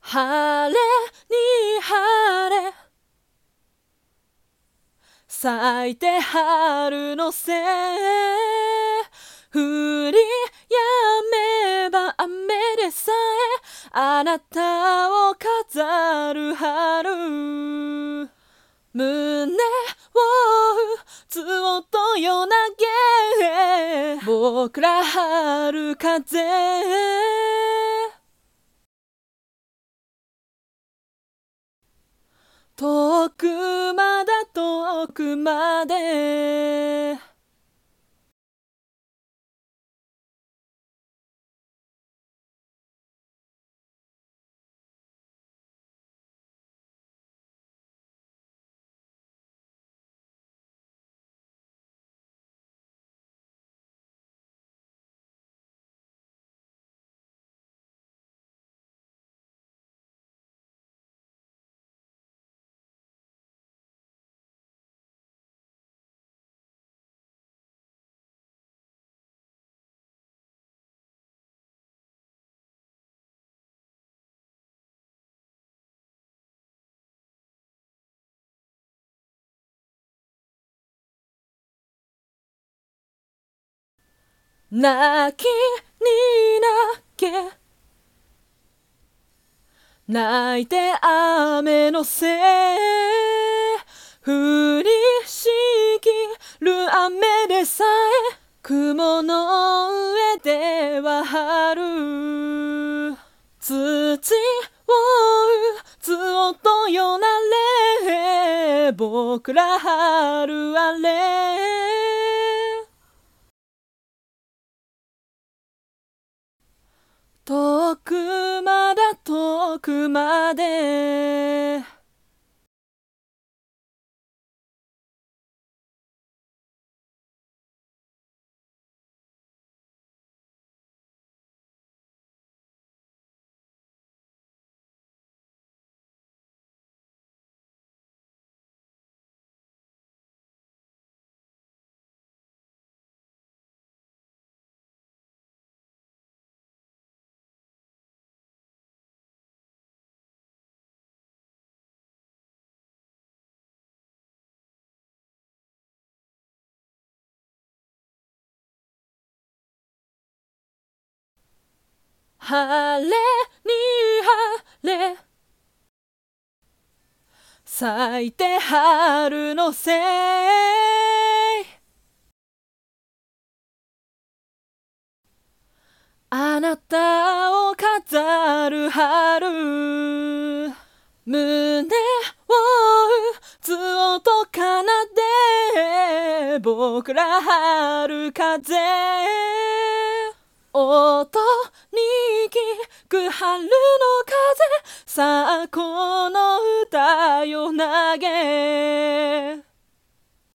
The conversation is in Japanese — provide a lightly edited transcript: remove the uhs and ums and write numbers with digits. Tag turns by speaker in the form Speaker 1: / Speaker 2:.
Speaker 1: 晴れに晴れ咲いて春のせい降り止めば雨でさえあなたを飾る春胸を打つ音よ投げ僕ら春風遠くまだ遠くまで泣きに泣け泣いて雨のせい降りしきる雨でさえ雲の上では春土を打つ音よなれ僕ら春あれ遠くまだ遠くまで晴れに晴れ咲いて春のせいあなたを飾る春胸を打つ音奏で僕ら春風音に聞く春の風さあこの歌よ投げ